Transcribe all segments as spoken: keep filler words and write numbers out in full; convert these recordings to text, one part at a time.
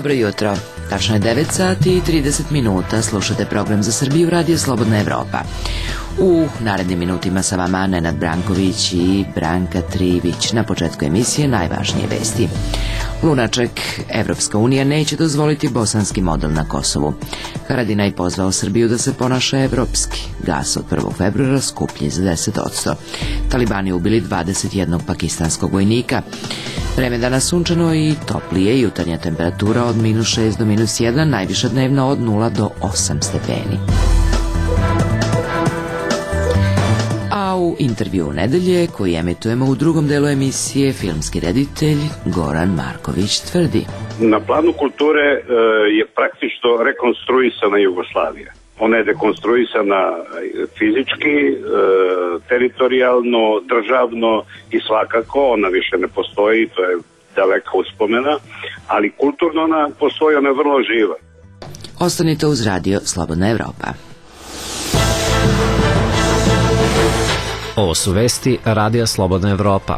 Dobro jutro. Tačno je devet sati i trideset minuta. Slušate program za Srbiju, Radio Slobodna Evropa. U narednim minutima sa vama Nenad Branković i Branka Trivić. Na početku emisije najvažnije vesti. Lunaček, Evropska unija neće dozvoliti bosanski model na Kosovu. Haradinaj pozvao Srbiju da se ponaša evropski. Gas od prvog februara skuplji za deset posto. Talibani ubili dvadeset jednog pakistanskog vojnika. Vreme danas sunčano i toplije, jutarnja temperatura od minus šest do minus jedan, najviša dnevna od nula do osam stepeni. A u intervju nedelje, koji emitujemo u drugom delu emisije, filmski reditelj Goran Marković tvrdi: na planu kulture e, je praktično rekonstruisana Jugoslavija. Ona je dekonstruisana fizički, e, teritorijalno, državno i svakako ona više ne postoji, to je daleka uspomena, ali kulturno ona postoji, ona je vrlo živa. Ostanite uz Radio Slobodna Evropa. Ovo su vesti Radija Slobodna Evropa.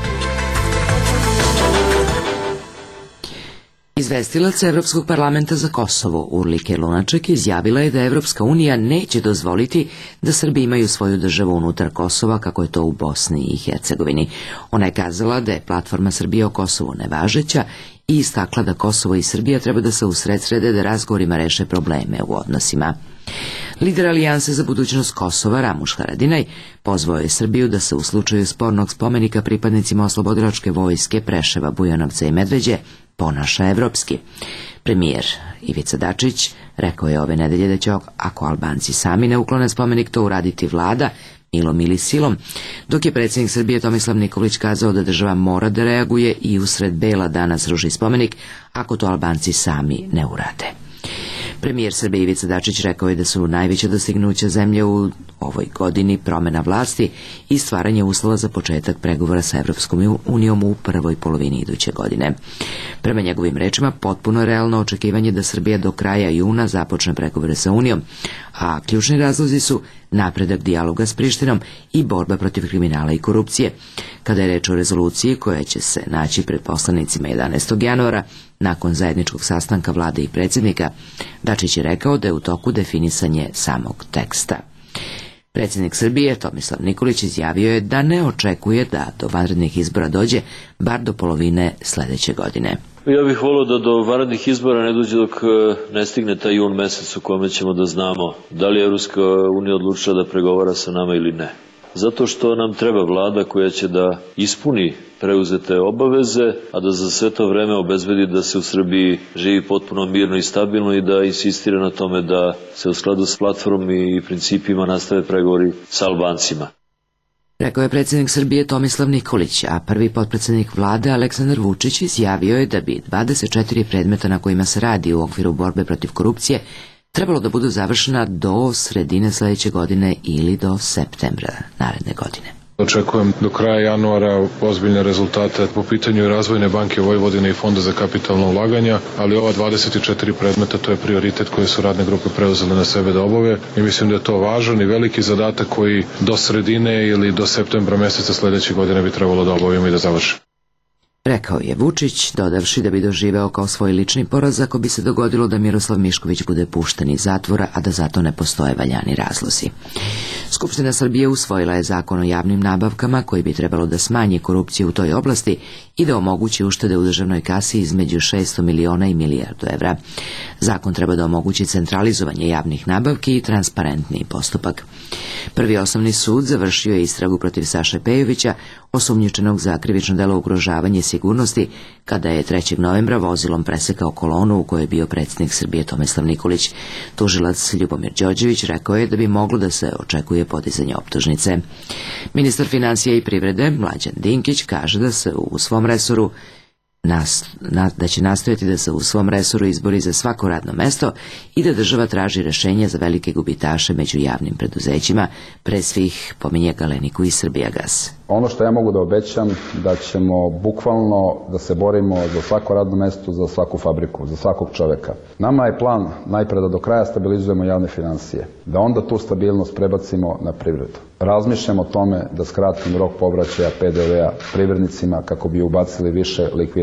Izvestilac Evropskog parlamenta za Kosovo Urlike Lunaček izjavila je da Evropska unija neće dozvoliti da Srbi imaju svoju državu unutar Kosova kako je to u Bosni i Hercegovini. Ona je kazala da je platforma Srbije o Kosovu nevažeća i istakla da Kosovo i Srbija treba da se usredsrede da razgovorima reše probleme u odnosima. Lider Alijanse za budućnost Kosova Ramuš Haradinaj pozvao je Srbiju da se u slučaju spornog spomenika pripadnicima oslobodilačke vojske Preševa, Bujanovca i Medveđe ponaša evropski. Premijer Ivica Dačić rekao je ove nedelje da će, ako Albanci sami ne uklone spomenik, to uraditi vlada milom ili silom, dok je predsjednik Srbije Tomislav Nikolić kazao da država mora da reaguje i usred bela dana sruši spomenik ako to Albanci sami ne urade. Premijer Srbije Ivica Dačić rekao je da su najveća dostignuća zemlje u ovoj godini promjena vlasti i stvaranje uslova za početak pregovora sa Evropskom unijom u prvoj polovini iduće godine. Prema njegovim rečima, potpuno je realno očekivanje da Srbija do kraja juna započne pregovore sa Unijom, a ključni razlozi su napredak dijaloga s Prištinom i borba protiv kriminala i korupcije. Kada je reč o rezoluciji koja će se naći pred poslanicima jedanaestog januara, nakon zajedničkog sastanka vlade i predsjednika, Dačić je rekao da je u toku definisanje samog teksta. Predsjednik Srbije Tomislav Nikolić izjavio je da ne očekuje da do vanrednih izbora dođe bar do polovine sljedeće godine. Ja bih volio da do vanrednih izbora ne dođe dok ne stigne taj jun mesec u kome ćemo da znamo da li je Evropska unija odlučila da pregovara sa nama ili ne. Zato što nam treba vlada koja će da ispuni preuzete obaveze, a da za sve to vreme obezbedi da se u Srbiji živi potpuno mirno i stabilno i da insistira na tome da se u skladu s platformom i principima nastave pregovori sa Albancima. Rekao je predsjednik Srbije Tomislav Nikolić, a prvi potpredsjednik vlade Aleksandar Vučić izjavio je da bi dvadeset četiri predmeta na kojima se radi u okviru borbe protiv korupcije trebalo da budu završena do sredine sljedeće godine ili do septembra naredne godine. Očekujem do kraja januara ozbiljne rezultate po pitanju Razvojne banke Vojvodine i Fonda za kapitalno ulaganja, ali ova dvadeset četiri predmeta to je prioritet koje su radne grupe preuzele na sebe da obave i mislim da je to važan i veliki zadatak koji do sredine ili do septembra meseca sljedeće godine bi trebalo da obavimo i da završimo. Rekao je Vučić, dodavši da bi doživeo kao svoj lični poraz ako bi se dogodilo da Miroslav Mišković bude pušten iz zatvora, a da zato ne postoje valjani razlozi. Skupština Srbije usvojila je zakon o javnim nabavkama koji bi trebalo da smanji korupciju u toj oblasti i da omogući uštede u državnoj kasi između šesto miliona i milijardu evra. Zakon treba da omogući centralizovanje javnih nabavki i transparentniji postupak. Prvi osnovni sud završio je istragu protiv Saše Pejovića, osumnjičenog za krivično delo ugrožavanje sigurnosti, kada je trećeg novembra vozilom presekao kolonu u kojoj je bio predsjednik Srbije Tomislav Nikolić. Tužilac Ljubomir Đorđević rekao je da bi moglo da se očekuje podizanje optužnice. Ministar financija i privrede Mlađan Dinkić kaže da se u svom resoru Nas, na, da će nastojati da se u svom resoru izbori za svako radno mesto i da država traži rješenje za velike gubitaše među javnim preduzećima, pre svih pominje Galeniku i Srbijagas. Ono što ja mogu da obećam, da ćemo bukvalno da se borimo za svako radno mesto, za svaku fabriku, za svakog čoveka. Nama je plan najpre da do kraja stabilizujemo javne financije, da onda tu stabilnost prebacimo na privredu. Razmišljamo o tome da skratimo rok povraćaja P D V-a privrednicima kako bi ubacili više likvidnosti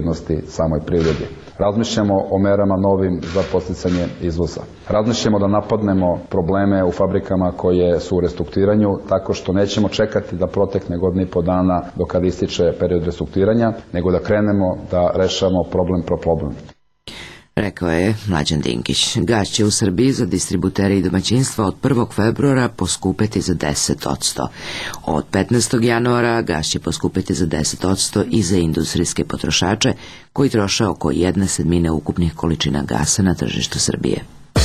likvidnosti samoj privredi. Razmišljamo o merama novim za podsticanje izvoza. Razmišljamo da napadnemo probleme u fabrikama koje su u restrukturiranju tako što nećemo čekati da protekne godinu i po dana do kada ističe period restrukturiranja, nego da krenemo da rešavamo problem pro problem. Rekao je Mlađan Dinkić. Gas će u Srbiji za distributere i domaćinstva od prvog februara poskupeti za deset odsto. Od petnaestog januara gas će poskupeti za deset odsto i za industrijske potrošače koji troše oko jedne sedmine ukupnih količina gasa na tržištu Srbije.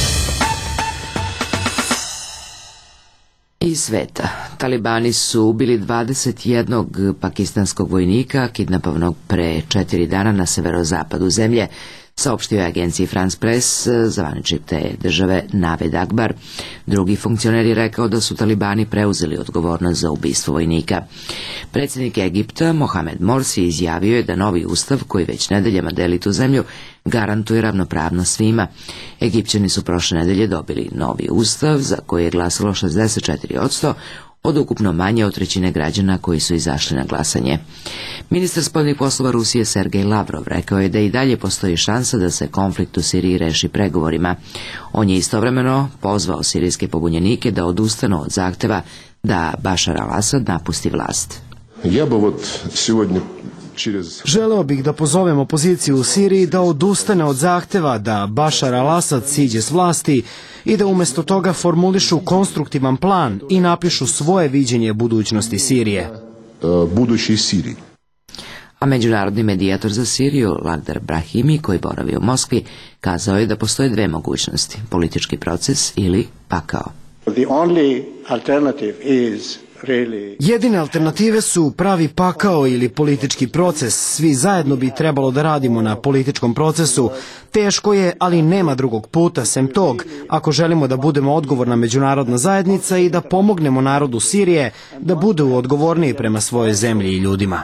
Iz sveta. Talibani su ubili dvadeset jednog pakistanskog vojnika kidnapovanog pre četiri dana na severozapadu zemlje, saopštio je agenciji France Press zvaničnik te države Naved Akbar. Drugi funkcioner je rekao da su Talibani preuzeli odgovornost za ubistvo vojnika. Predsjednik Egipta Mohamed Morsi izjavio je da novi ustav, koji već nedeljama deli tu zemlju, garantuje ravnopravnost svima. Egipćani su prošle nedelje dobili novi ustav za koji je glasalo šezdeset četiri odsto, od ukupno manje od trećine građana koji su izašli na glasanje. Ministar spoljnih poslova Rusije Sergej Lavrov rekao je da i dalje postoji šansa da se konflikt u Siriji reši pregovorima. On je istovremeno pozvao sirijske pobunjenike da odustanu od zahteva da Bašar al-Asad napusti vlast. Ja bi вот сегодня Želeo bih da pozovem opoziciju u Siriji da odustane od zahteva da Bašar al-Asad siđe s vlasti i da umjesto toga formulišu konstruktivan plan i napišu svoje viđenje budućnosti Sirije. Budući Siriji. A međunarodni medijator za Siriju, Lakhdar Brahimi, koji boravi u Moskvi, kazao je da postoje dve mogućnosti, politički proces ili pakao. The only alternative is Jedine alternative su pravi pakao ili politički proces. Svi zajedno bi trebalo da radimo na političkom procesu. Teško je, ali nema drugog puta sem tog, ako želimo da budemo odgovorna međunarodna zajednica i da pomognemo narodu Sirije da budu odgovorniji prema svojoj zemlji i ljudima.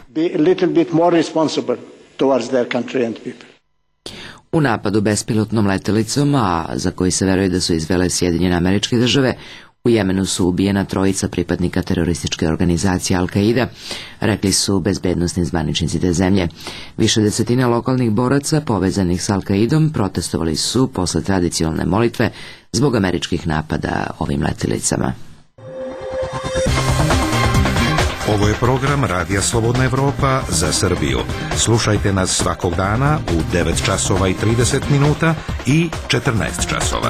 U napadu bespilotnom letelicom, a za koji se veruje da su izvele Sjedinjene Američke Države, u Jemenu su ubijena trojica pripadnika terorističke organizacije Al-Qaida, rekli su bezbednosni zvaničnici te zemlje. Više desetina lokalnih boraca povezanih s Al-Qaidom protestovali su posle tradicionalne molitve zbog američkih napada ovim letelicama. Ovo je program Radija Slobodna Evropa za Srbiju. Slušajte nas svakog dana u devet časova i trideset minuta i četrnaest časova.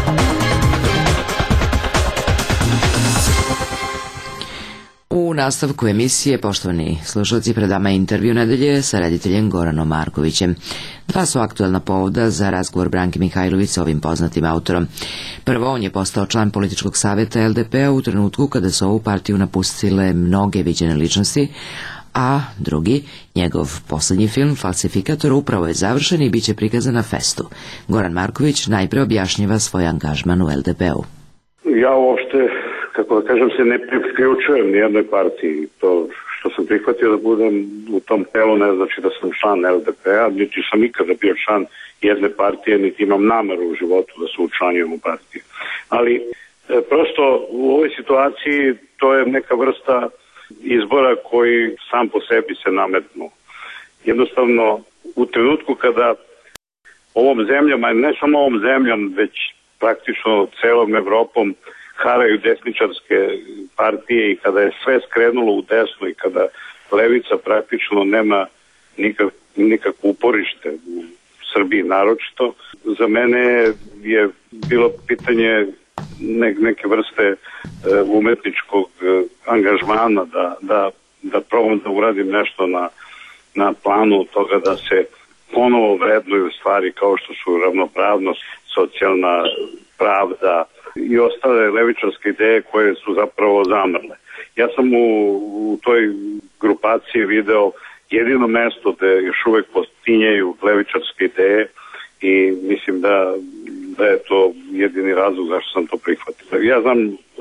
U nastavku emisije, poštovani slušalci, pred vama je intervju nedelje sa rediteljem Goranom Markovićem. Dva su aktuelna povoda za razgovor Branke Mihajlović sa ovim poznatim autorom. Prvo, on je postao član političkog savjeta el de pe a u trenutku kada su ovu partiju napustile mnoge viđene ličnosti, a drugi, njegov poslednji film, Falsifikator, upravo je završen i bit će prikazan na festu. Goran Marković najpre objašnjava svoj angažman u el de pe a-u. Ja uopšte, kako da kažem, se ne priključujem nijednoj partiji. To što sam prihvatio da budem u tom telu ne znači da sam član el de pe a, niti sam ikada bio član jedne partije, niti imam nameru u životu da se učlanujem u partiju. Ali e, prosto u ovoj situaciji to je neka vrsta izbora koji sam po sebi se nametnu. Jednostavno, u trenutku kada ovom zemljom, a ne samo ovom zemljom, već praktično celom Evropom haraju desničarske partije i kada je sve skrenulo u desno i kada levica praktično nema nikak, nikakvo uporište u Srbiji naročito, za mene je bilo pitanje ne, neke vrste e, umetničkog e, angažmana da, da, da probam da uradim nešto na, na planu toga da se ponovo vrednuju stvari kao što su ravnopravnost, socijalna pravda i ostale levičarske ideje koje su zapravo zamrle. Ja sam u, u toj grupaciji video jedino mesto gde još uvek postinjaju levičarske ideje i mislim da, da je to jedini razlog zašto sam to prihvatio. Ja znam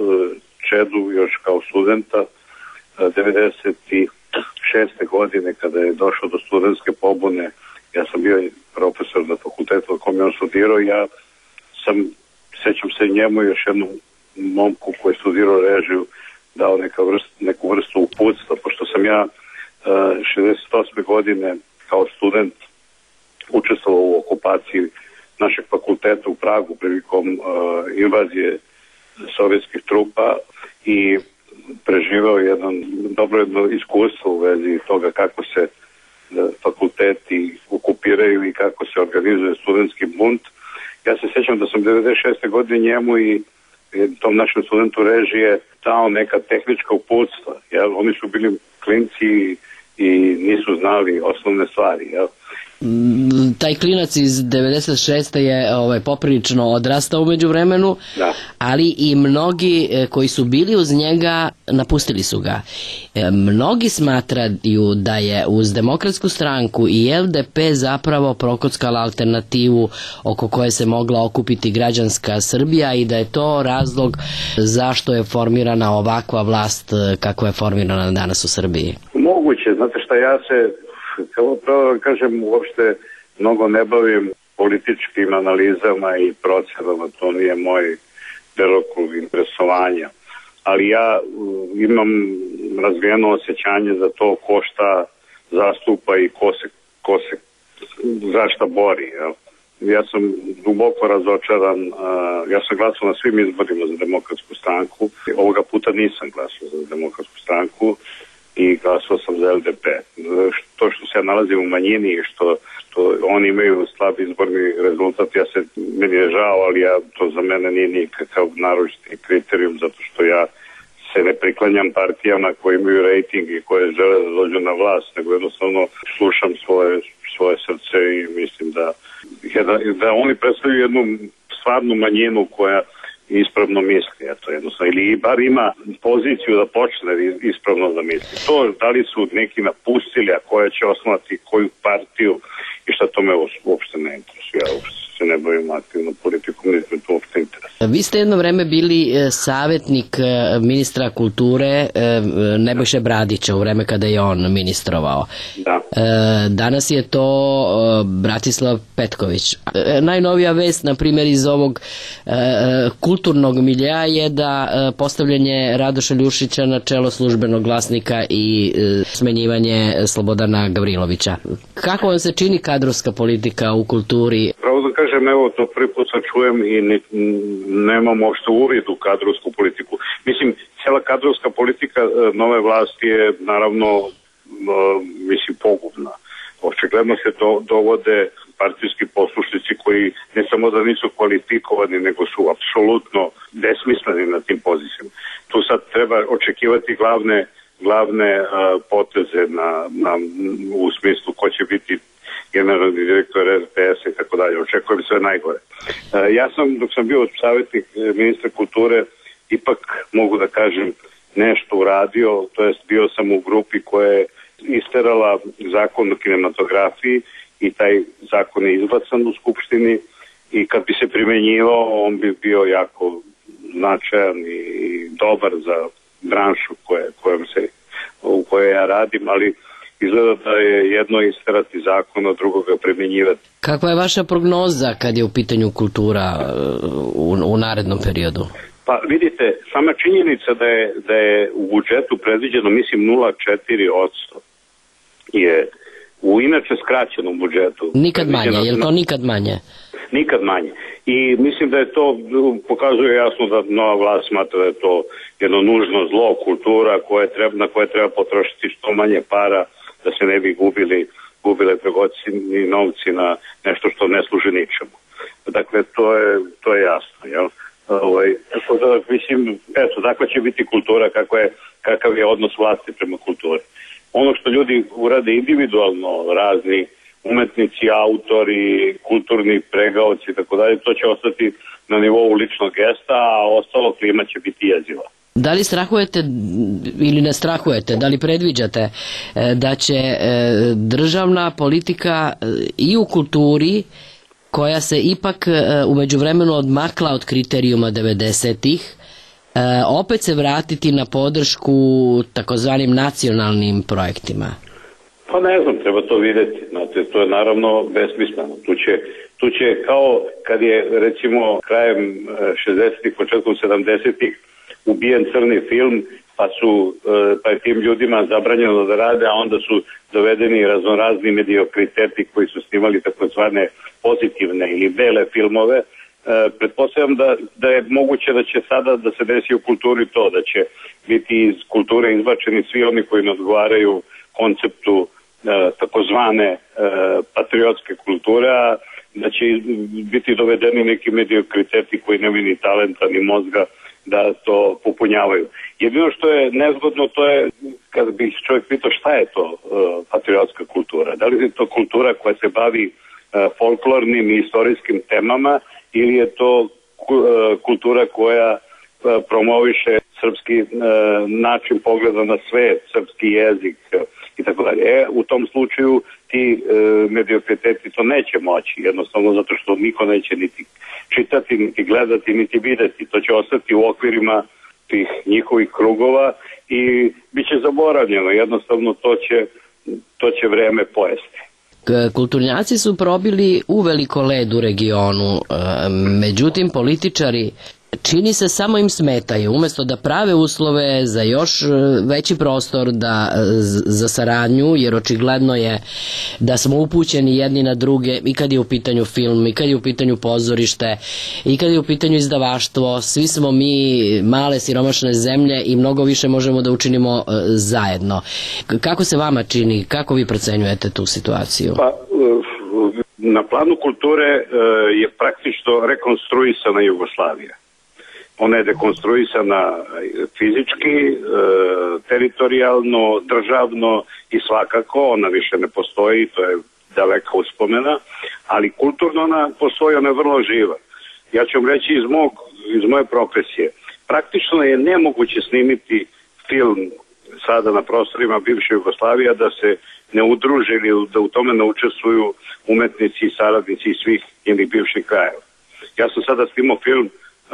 Čedu još kao studenta devedeset šeste godine kada je došao do studentske pobune. Ja sam bio profesor na fakultetu na kom je on studirao i ja sam, sećam se njemu još jednom momku koji je studirao režiju, dao neka vrst, neku vrstu uputstva, pošto sam ja uh, šezdeset osme godine kao student učestvovao u okupaciji našeg fakulteta u Pragu prilikom uh, invazije sovjetskih trupa i preživao jedan dobro jedno iskustvo u vezi toga kako se uh, fakulteti okupiraju i kako se organizuje studentski bunt. Ja se sjećam da sam devedeset šeste godine njemu i tom našem studentu režije dao neka tehnička uputstva. Jel? Oni su bili klinci i nisu znali osnovne stvari. Jel? Taj klinac iz devedeset šeste je ovaj, poprilično odrastao umeđu vremenu, da. Ali i mnogi koji su bili uz njega napustili su ga. Mnogi smatraju da je uz Demokratsku stranku i L D P zapravo prokockala alternativu oko koje se mogla okupiti građanska Srbija i da je to razlog zašto je formirana ovakva vlast kako je formirana danas u Srbiji. Moguće, znate šta, ja se kao pravo kažem, uopšte mnogo ne bavim političkim analizama i procenama, to nije moj delokrug interesovanja. Ali ja imam razvijeno osjećanje za to ko šta zastupa i ko se, ko se za šta bori. Jel? Ja sam duboko razočaran, ja sam glasao na svim izborima za Demokratsku stranku, ovoga puta nisam glasao za Demokratsku stranku i glasao sam za L D P. To što se ja nalazim u manjini i što, što oni imaju slab izborni rezultat, ja se, meni je žao, ali ja, to za mene nije nikakav naročiti kriterijum, zato što ja se ne priklanjam partijama koje imaju rejting i koje žele da dođu na vlast, nego jednostavno slušam svoje, svoje srce i mislim da, da, da oni predstavljaju jednu stvarnu manjinu koja ispravno misli, eto jednostavno, ili bar ima poziciju da počne ispravno da misli. To da li su neki napustili, a koja će osnovati koju partiju i šta to me uopšte ne interesuje. Ja uopšte se ne bavim aktivno politikom, niti me to uopšte interesuje. Vi ste jedno vreme bili savjetnik ministra kulture Nebojše Bradića u vreme kada je on ministrovao. Da. Danas je to Bratislav Petković. Najnovija vest, na primjer, iz ovog kulturnog miljeja je da postavljanje Radoša Ljušića na čelo službenog glasnika i smenjivanje Slobodana Gavrilovića. Kako vam se čini kadrovska politika u kulturi? Pravo da kažem, evo, to prvi put sad čujem i ne, nemam uopšte uvid u kadrovsku politiku. Mislim, cijela kadrovska politika nove vlasti je naravno, mislim, pogubna. Očigledno se to dovode partijski poslušnici koji ne samo da nisu kvalifikovani, nego su apsolutno besmisleni na tim pozicijama. Tu sad treba očekivati glavne, glavne uh, poteze na, na, u smislu ko će biti generalni direktor R T S i tako dalje. Očekujem sve najgore. Uh, ja sam, dok sam bio savjetnik ministra kulture, ipak mogu da kažem nešto uradio, to jest bio sam u grupi koja je isterala zakon o kinematografiji i taj zakon je izglasan u Skupštini i kad bi se primenjivao, on bi bio jako značajan i dobar za branšu koje, kojom se, u kojoj ja radim, ali izgleda da je jedno isterati zakon, a drugo ga primenjivati. Kakva je vaša prognoza kad je u pitanju kultura u, u narednom periodu? Pa vidite, sama činjenica da je, da je u budžetu predviđeno, mislim, nula zarez četiri posto je u inače skraćenom budžetu. Nikad manje, je li to nikad manje? Nikad manje. I mislim da je to, pokazuje jasno da nova vlast smatra da je to jedno nužno zlo, kultura koje treba, na koje treba potrošiti što manje para da se ne bi gubili, gubile dragocjeni novci na nešto što ne služi ničemu. Dakle, to je, to je jasno, jel? Ovaj, tako da, mislim, eto, takva će biti kultura, kako je, kakav je odnos vlasti prema kulturi. Ono što ljudi urade individualno, razni umetnici, autori, kulturni pregaoci i tako dalje, to će ostati na nivou ličnog gesta, a ostalo klima će biti jeziva. Da li strahujete ili ne strahujete, da li predviđate da će državna politika i u kulturi, koja se ipak u međuvremenu odmakla od kriterijuma devedesetih, opet se vratiti na podršku takozvanim nacionalnim projektima? Pa ne znam, treba to vidjeti. Znate, to je naravno besmisleno. Tu će, tu će kao kad je recimo krajem šezdesetih, početkom sedamdesetih ubijen crni film, pa su pa je tim ljudima zabranjeno da rade, a onda su dovedeni raznorazni mediokriteti koji su snimali takozvane pozitivne ili bele filmove. Pretpostavljam da, da je moguće da će sada da se desi u kulturi to, da će biti iz kulture izbačeni svi oni koji ne odgovaraju konceptu e, takozvane e, patriotske kulture, a da će biti dovedeni neki mediokriteti koji nemaju ni talenta ni mozga da to popunjavaju. Jedino što je nezgodno, to je kada bi čovjek pitao šta je to e, patriotska kultura. Da li je to kultura koja se bavi e, folklornim i istorijskim temama, ili je to kultura koja promoviše srpski način pogleda na svet, srpski jezik i tako dalje. E, u tom slučaju ti mediokriteti to neće moći, jednostavno zato što niko neće niti čitati, niti gledati, niti videti. To će ostati u okvirima tih njihovih krugova i bit će zaboravljeno. Jednostavno to će, to će vreme pojesti. Kulturnjaci su probili uveliko led u regionu, međutim političari čini se samo im smetaju, umjesto da prave uslove za još veći prostor da, za saradnju, jer očigledno je da smo upućeni jedni na druge i kad je u pitanju film, i kad je u pitanju pozorište, i kad je u pitanju izdavaštvo. Svi smo mi male siromašne zemlje i mnogo više možemo da učinimo zajedno. Kako se vama čini, kako vi procenjujete tu situaciju? Pa, na planu kulture je praktično rekonstruisana Jugoslavija. Ona je dekonstruisana fizički, teritorijalno, državno i svakako ona više ne postoji, to je daleka uspomena, ali kulturno ona postoji, ona je vrlo živa. Ja ću vam reći iz, mog, iz moje profesije. Praktično je nemoguće snimiti film sada na prostorima bivše Jugoslavije da se ne udruže ili da u tome ne učestvuju umetnici i saradnici iz svih njenih bivših krajeva. Ja sam sada snimao film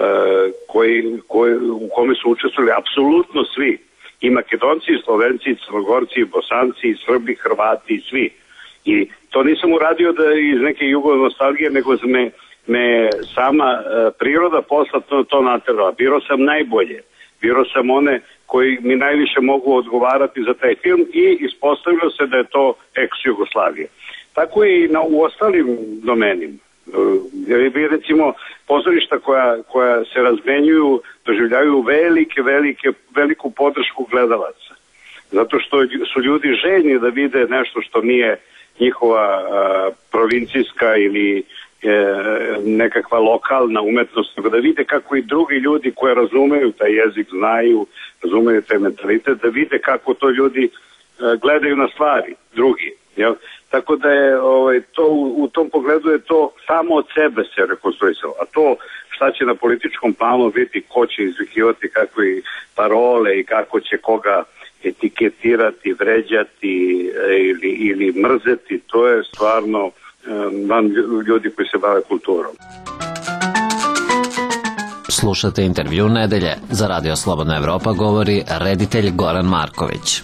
Koji, koji, u kome su učestvovali apsolutno svi, i Makedonci, i Slovenci, i Crnogorci, i Bosanci, i Srbi, Hrvati, i svi. I to nisam uradio da iz neke jugonostalgije, nego me, me sama priroda poslatno to naterala. Birao sam najbolje, birao sam one koji mi najviše mogu odgovarati za taj film i ispostavilo se da je to ex-Jugoslavije. Tako je i na, u ostalim domenima. Vi recimo pozorišta koja, koja se razmenjuju doživljavaju velike, velike, veliku podršku gledalaca. Zato što su ljudi željni da vide nešto što nije njihova a, provincijska ili e, nekakva lokalna umetnost, nego da vide kako i drugi ljudi koji razumeju taj jezik, znaju, razumeju taj mentalitet, da vide kako to ljudi a, gledaju na stvari, drugi. Jel? Tako da je ovaj, to, u, u tom pogledu je to samo od sebe se rekonstruisalo. A to šta će na političkom planu biti, ko će izvikivati kakve parole i kako će koga etiketirati, vređati ili, ili mrzeti, to je stvarno van ljudi koji se bave kulturom. Slušate intervju nedelje. Za Radio Slobodna Evropa govori reditelj Goran Marković.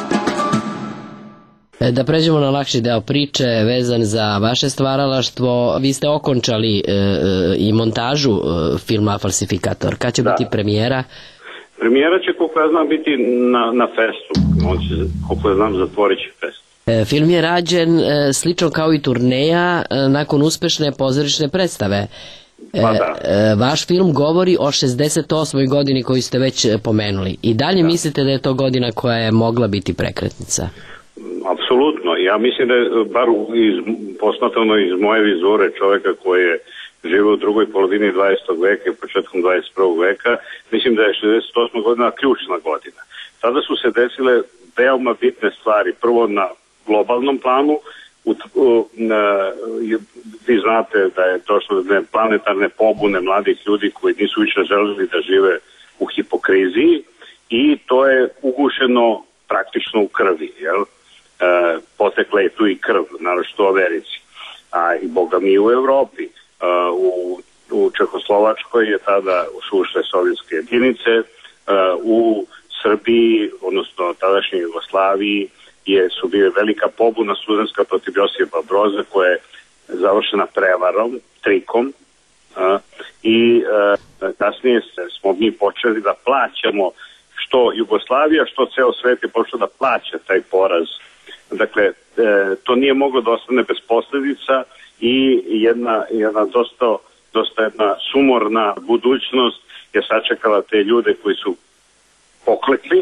Da pređemo na lakši deo priče vezan za vaše stvaralaštvo. Vi ste okončali e, i montažu e, filma Falsifikator. Kad će da. biti premijera? Premijera će, koliko ja znam, biti na, na festu. On će, koliko ja znam, zatvorit će fest. E, film je rađen e, slično kao i turneja e, nakon uspešne pozorišne predstave. E, pa da. e, vaš film govori o šezdeset osmoj godini koju ste već pomenuli. I dalje da. mislite da je to godina koja je mogla biti prekretnica? Apsolutno. Ja mislim da je, bar iz, posmatrano iz moje vizure čoveka koji je živio u drugoj polovini dvadesetog veka i početkom dvadeset prvog veka, mislim da je šezdeset osma godina ključna godina. Tada su se desile veoma bitne stvari. Prvo na globalnom planu, u, u, na, vi znate da je došlo do planetarne pobune mladih ljudi koji nisu više želeli da žive u hipokriziji i to je ugušeno praktično u krvi, jel? E, potekla je tu i krv, naročito u Americi, a i boga mi u Evropi. E, u, u Čehoslovačkoj je tada su ušle sovjetske jedinice, e, u Srbiji, odnosno tadašnjoj Jugoslaviji, je, su bile velika pobuna studentska protiv Josipa Broza koja je završena prevarom, trikom, a, i a, kasnije smo mi počeli da plaćamo, što Jugoslavija, što ceo svet je počeo da plaća taj poraz. Dakle, e, to nije moglo da ostane bez posledica i jedna, jedna dosta, dosta jedna sumorna budućnost je sačekala te ljude koji su poklekli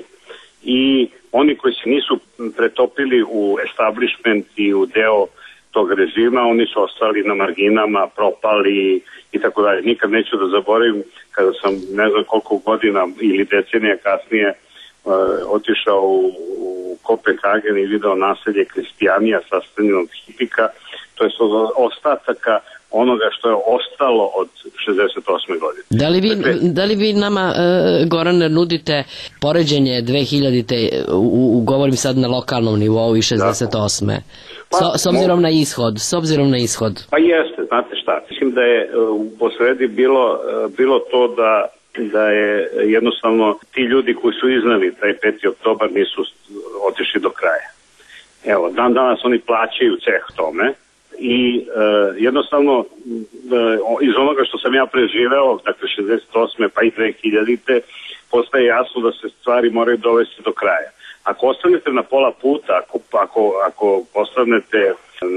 i oni koji se nisu pretopili u establishment i u deo tog režima, oni su ostali na marginama, propali i tako dalje. Nikad neću da zaboravim kada sam ne znam koliko godina ili decenija kasnije uh, otišao u, u Kopenhagen i video naselje Kristijanija sastavljeno od hipika, to je ostataka onoga što je ostalo od šezdeset osme godine. Da li vi, dakle, da li vi nama, uh, Gorane, nudite poređenje dve hiljadite, u, u, govorim sad na lokalnom nivou i šezdeset osme. Da. Pa, S, s obzirom na ishod, s obzirom na ishod. Pa jeste, znate šta, mislim da je u posredi bilo, bilo to da, da je jednostavno ti ljudi koji su iznali taj peti oktobar nisu otišli do kraja. Evo, dan danas oni plaćaju ceh tome i e, jednostavno e, iz onoga što sam ja preživeo, dakle šezdeset osme pa i dve hiljadite, postaje jasno da se stvari moraju dovesti do kraja. Ako ostanete na pola puta, ako, ako, ako ostanete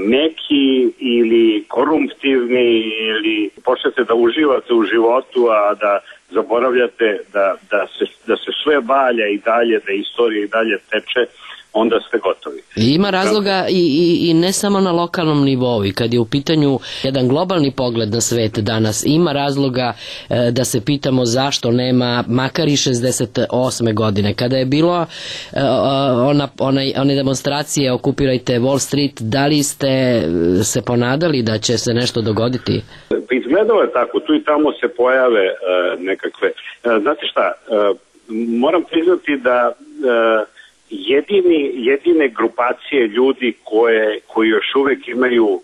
neki ili korumptivni ili počnete da uživate u životu, a da zaboravljate da, da, se, da se sve valja i dalje, da istorija i dalje teče, onda ste gotovi. Ima razloga i, i, i ne samo na lokalnom nivou, i kad je u pitanju jedan globalni pogled na svet danas, ima razloga e, da se pitamo zašto nema makar i šezdeset osme godine, kada je bilo e, ona, onaj, one demonstracije okupirajte Wall Street, da li ste se ponadali da će se nešto dogoditi? Izgledalo je tako, tu i tamo se pojave e, nekakve, e, znate šta, e, moram priznati da e, Jedini, jedine grupacije ljudi koje, koji još uvek imaju uh,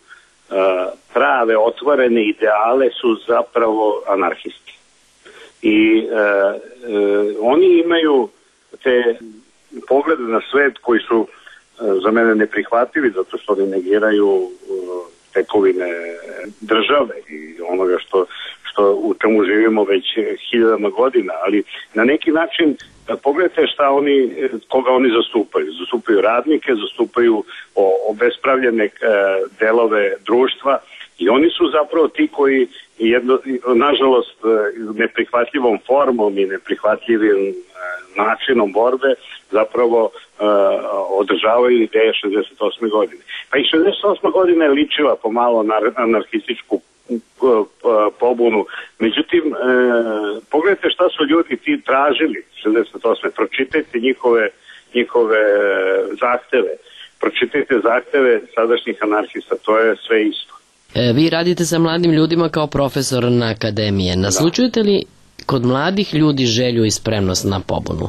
prave, otvorene ideale su zapravo anarhisti. I uh, uh, oni imaju te poglede na svet koji su uh, za mene neprihvatljivi, zato što oni negiraju uh, tekovine države i onoga što, što u čemu živimo već hiljadama godina, ali na neki način pogledajte šta oni, koga oni zastupaju. Zastupaju radnike, zastupaju obespravljene delove društva i oni su zapravo ti koji jedno, nažalost neprihvatljivom formom i neprihvatljivim načinom borbe zapravo održavaju ideje šezdeset osme godine. Pa i šezdeset osma godina je ličila pomalo na anarhističku pobunu. Međutim, e, pogledajte šta su ljudi ti tražili šezdeset osme. Pročitajte njihove, njihove zahteve. Pročitajte zahteve sadašnjih anarhista. To je sve isto. E, vi radite sa mladim ljudima kao profesor na akademije. Naslučujete li kod mladih ljudi želju i spremnost na pobunu?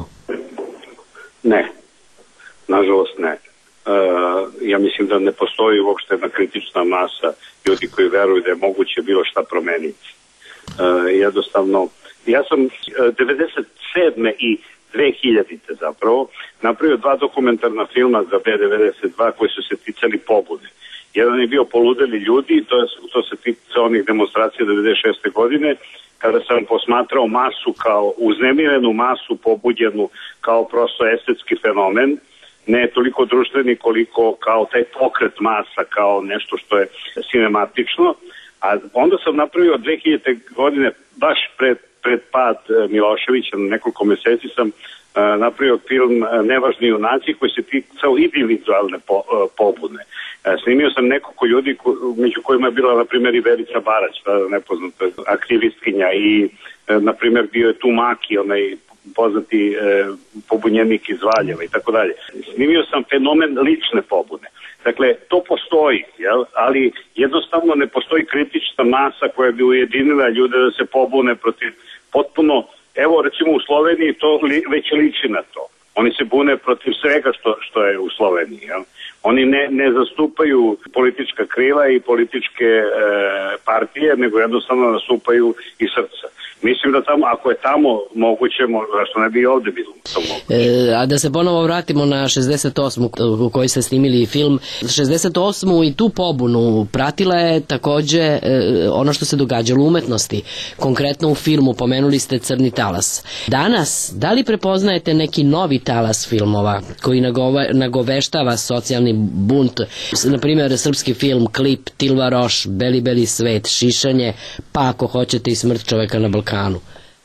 Ne. Nažalost ne. Uh, ja mislim da ne postoji uopšte jedna kritična masa ljudi koji veruju da je moguće bilo šta promeniti. Uh, jednostavno, ja sam uh, devedeset sedme i dve hiljadite zapravo napravio dva dokumentarna filma za B devedeset dva koji su se ticali pobude. Jedan je bio Poludeli ljudi, to, je, to se tica onih demonstracija devedeset šeste godine, kada sam posmatrao masu kao uznemirenu masu pobuđenu kao prosto estetski fenomen, ne toliko društveni koliko kao taj pokret masa, kao nešto što je sinematično. A onda sam napravio dve hiljadite godine, baš pred, pred pad Miloševića, na nekoliko meseci sam uh, napravio film Nevažni junaci koji se ticao individualne po, uh, pobune. Uh, snimio sam nekoliko ljudi ko, među kojima je bila na primjer i Verica Barać, nepoznata aktivistkinja, i uh, na primjer bio je tu Maki, onaj poznati e, pobunjenik iz Valjeva i tako dalje. Snimio sam fenomen lične pobune. Dakle, to postoji, jel? Ali jednostavno ne postoji kritična masa koja bi ujedinila ljude da se pobune protiv potpuno, evo recimo u Sloveniji to li, već liči na to. Oni se bune protiv svega što, što je u Sloveniji, jel? Oni ne, ne zastupaju politička krila i političke e, partije, nego jednostavno nastupaju i srca. Mislim da tamo, ako je tamo moguće, zašto ne bi i ovde bilo to moguće. E, a da se ponovo vratimo na šezdeset osmu u kojoj ste snimili film. šezdeset osmu i tu pobunu pratila je takođe e, ono što se događalo u umetnosti. Konkretno u filmu pomenuli ste Crni talas. Danas, da li prepoznajete neki novi talas filmova koji nagove, nagoveštava socijalni bunt? Na primjer, srpski film, klip Tilva Roš, Beli beli svet, Šišanje, pa ako hoćete i Smrt čoveka na Balkanu.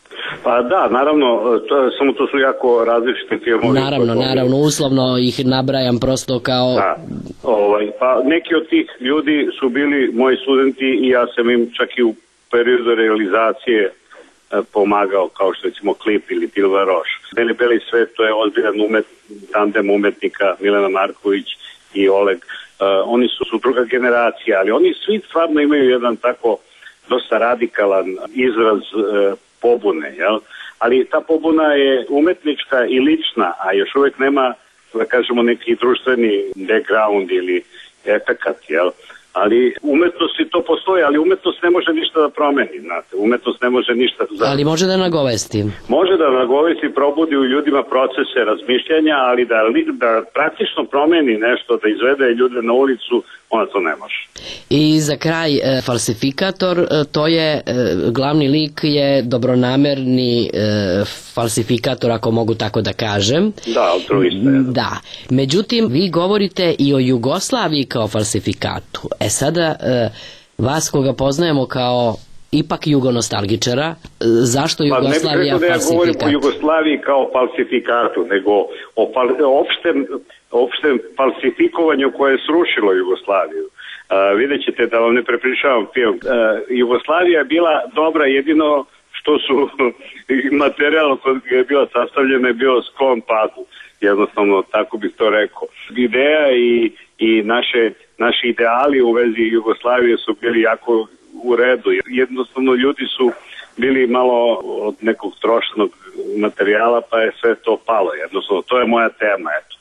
Pa da, naravno, to, samo to su jako različite filmovi. Naravno, naravno, uslovno ih nabrajam prosto kao... Da, ovaj, pa neki od tih ljudi su bili moji studenti i ja sam im čak i u periodu realizacije pomagao, kao što recimo klip ili Tilva Roš. Beli beli svet, to je ozbiljan umet, tandem umetnika Milena Marković i Oleg. Uh, oni su, su druga generacija, ali oni svi stvarno imaju jedan tako dosta radikalan izraz uh, pobune, jel? Ali ta pobuna je umetnička i lična, a još uvek nema, da kažemo, neki društveni background ili efekat, jel? Ali umetnosti to postoji, ali umetnost ne može ništa da promeni, znate, umetnost ne može ništa da... Ali može da nagovesti. Može da nagovesti, probudi u ljudima procese razmišljanja, ali da, da praktično promeni nešto, da izvede ljude na ulicu, ona to ne može. I za kraj, e, falsifikator, e, to je, e, glavni lik je dobronamerni e, falsifikator, ako mogu tako da kažem. Da, altruista. Da. Međutim, vi govorite i o Jugoslaviji kao falsifikatu. E sada, e, vas koga poznajemo kao ipak jugonostalgičara, e, zašto Jugoslavija falsifikat? Pa ne bih rekao da ja govorim o Jugoslaviji kao falsifikatu, nego o fal, opštem, opštem falsifikovanju koje je srušilo Jugoslaviju. Uh, vidjet ćete da vam ne prepričavam film. Uh, Jugoslavija je bila dobra jedino što su materijal koji je bila sastavljena je bio sklon padu. Jednostavno, tako bih to rekao. Ideja i, i naše, naši ideali u vezi Jugoslavije su bili jako u redu. Jednostavno, ljudi su bili malo od nekog trošnog materijala, pa je sve to palo. Jednostavno, to je moja tema, eto.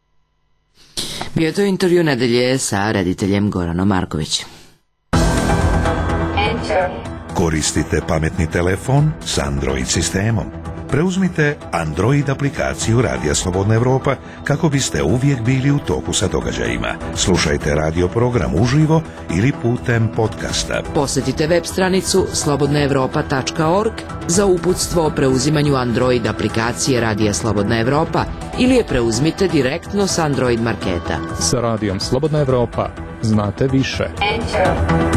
Bio je to intervju nedelje sa rediteljem Goranom Markovićem. Koristite pametni telefon s Android sistemom. Preuzmite Android aplikaciju Radija Slobodna Evropa kako biste uvijek bili u toku sa događajima. Slušajte radio program uživo ili putem podcasta. Posjetite web stranicu slobodna evropa tačka org za uputstvo o preuzimanju Android aplikacije Radija Slobodna Evropa ili je preuzmite direktno s Android marketa. Sa Radijom Slobodna Evropa znate više. Enter.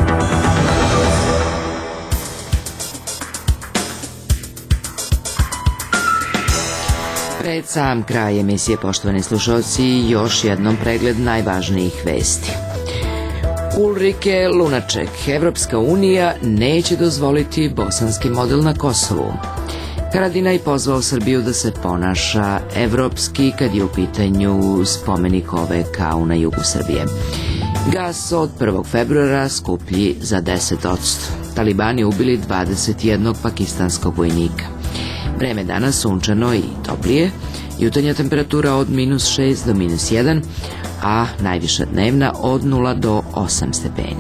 Pred sam kraj emisije, poštovani slušalci, još jednom pregled najvažnijih vesti. Ulrike Lunaček, Evropska unija neće dozvoliti bosanski model na Kosovu. Haradinaj pozvao Srbiju da se ponaša evropski kad je u pitanju spomenik O V K na jugu Srbije. Gas od prvog februara skuplji za deset posto. Talibani ubili dvadeset jednog pakistanskog vojnika. Vreme danas sunčano i toplije, jutarnja temperatura od minus šest do minus jedan, a najviša dnevna od nula do osam stepeni.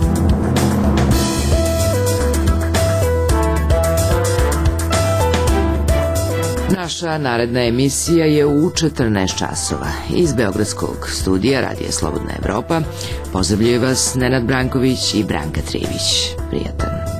Naša naredna emisija je u četrnaest časova. Iz Beogradskog studija Radija Slobodna Evropa pozdravljaju vas Nenad Branković i Branka Trivić. Prijatan.